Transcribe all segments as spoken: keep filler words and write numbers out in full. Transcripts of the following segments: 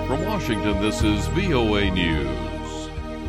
From Washington, this is V O A News.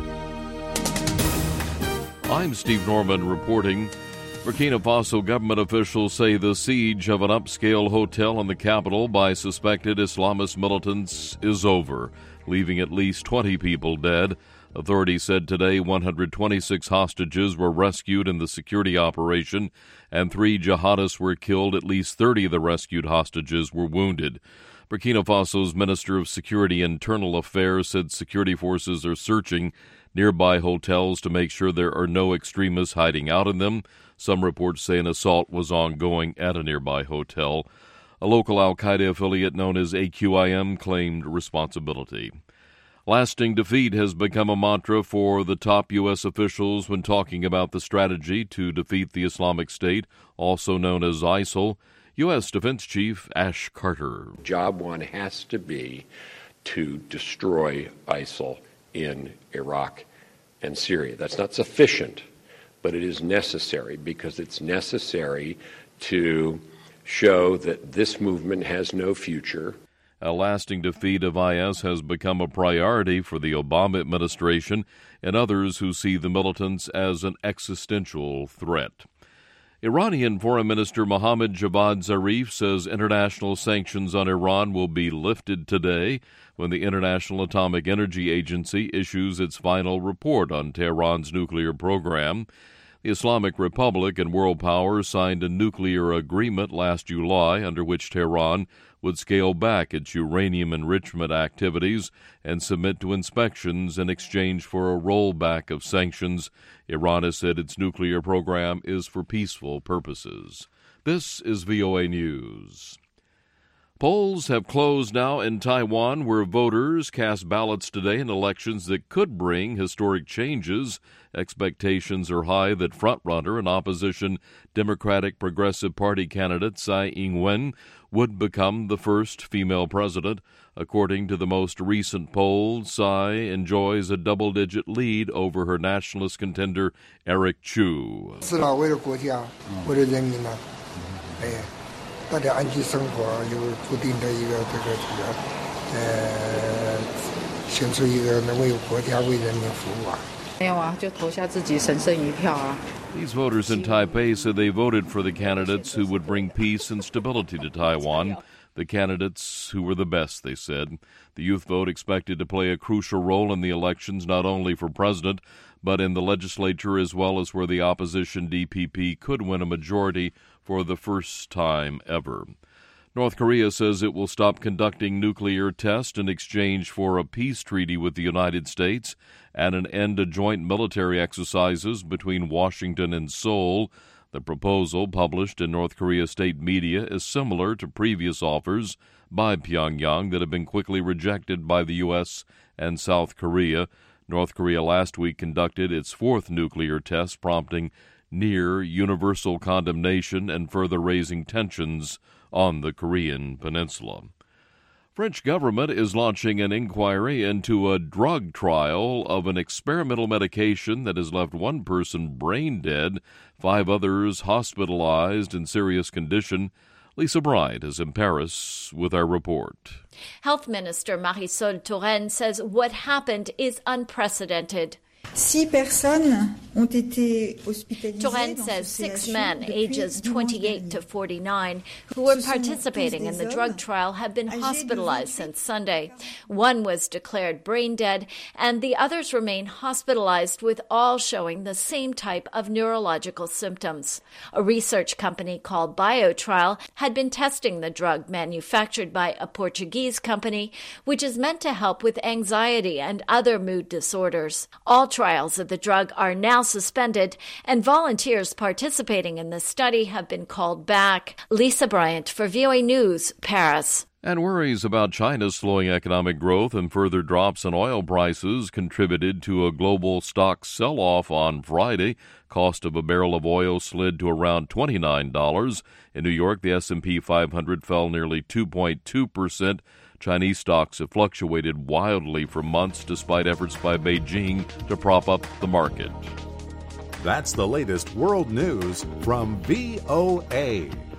I'm Steve Norman reporting. Burkina Faso government officials say the siege of an upscale hotel in the capital by suspected Islamist militants is over, leaving at least twenty people dead. Authorities said today one hundred twenty-six hostages were rescued in the security operation, and three jihadists were killed. At least thirty of the rescued hostages were wounded. Burkina Faso's Minister of Security and Internal Affairs said security forces are searching nearby hotels to make sure there are no extremists hiding out in them. Some reports say an assault was ongoing at a nearby hotel. A local al-Qaeda affiliate known as A Q I M claimed responsibility. Lasting defeat has become a mantra for the top U S officials when talking about the strategy to defeat the Islamic State, also known as ISIL. U S Defense Chief Ash Carter. Job one has to be to destroy ISIL in Iraq and Syria. That's not sufficient, but it is necessary because it's necessary to show that this movement has no future. A lasting defeat of I S has become a priority for the Obama administration and others who see the militants as an existential threat. Iranian Foreign Minister Mohammad Javad Zarif says international sanctions on Iran will be lifted today when the International Atomic Energy Agency issues its final report on Tehran's nuclear program. The Islamic Republic and world powers signed a nuclear agreement last July under which Tehran would scale back its uranium enrichment activities and submit to inspections in exchange for a rollback of sanctions. Iran has said its nuclear program is for peaceful purposes. This is V O A News. Polls have closed now in Taiwan, where voters cast ballots today in elections that could bring historic changes. Expectations are high that frontrunner and opposition Democratic Progressive Party candidate Tsai Ing-wen would become the first female president. According to the most recent poll, Tsai enjoys a double-digit lead over her nationalist contender Eric Chu. 大家安居生活有固定的一个这个这个呃形成一个能为国家为人民服务啊。没有啊，就投下自己神圣一票啊。These voters in Taipei said they voted for the candidates who would bring peace and stability to Taiwan. The candidates who were the best, they said. The youth vote expected to play a crucial role in the elections, not only for president, but in the legislature as well as where the opposition D P P could win a majority for the first time ever. North Korea says it will stop conducting nuclear tests in exchange for a peace treaty with the United States and an end to joint military exercises between Washington and Seoul. The proposal, published in North Korea state media, is similar to previous offers by Pyongyang that have been quickly rejected by the U S and South Korea. North Korea last week conducted its fourth nuclear test, prompting near universal condemnation and further raising tensions on the Korean peninsula. French government is launching an inquiry into a drug trial of an experimental medication that has left one person brain dead, five others hospitalized in serious condition. Lisa Bryant is in Paris with our report. Health Minister Marisol Touraine says what happened is unprecedented. Six personnes ont été hospitalisées. Touraine says six men, ages twenty-eight to forty-nine, who were participating in the drug trial have been hospitalized since Sunday. One was declared brain dead, and the others remain hospitalized, with all showing the same type of neurological symptoms. A research company called BioTrial had been testing the drug manufactured by a Portuguese company, which is meant to help with anxiety and other mood disorders. All trials of the drug are now suspended, and volunteers participating in the study have been called back. Lisa Bryant for V O A News, Paris. And worries about China's slowing economic growth and further drops in oil prices contributed to a global stock sell-off on Friday. Cost of a barrel of oil slid to around twenty-nine dollars. In New York, the S and P five hundred fell nearly two point two percent. Chinese stocks have fluctuated wildly for months despite efforts by Beijing to prop up the market. That's the latest world news from V O A.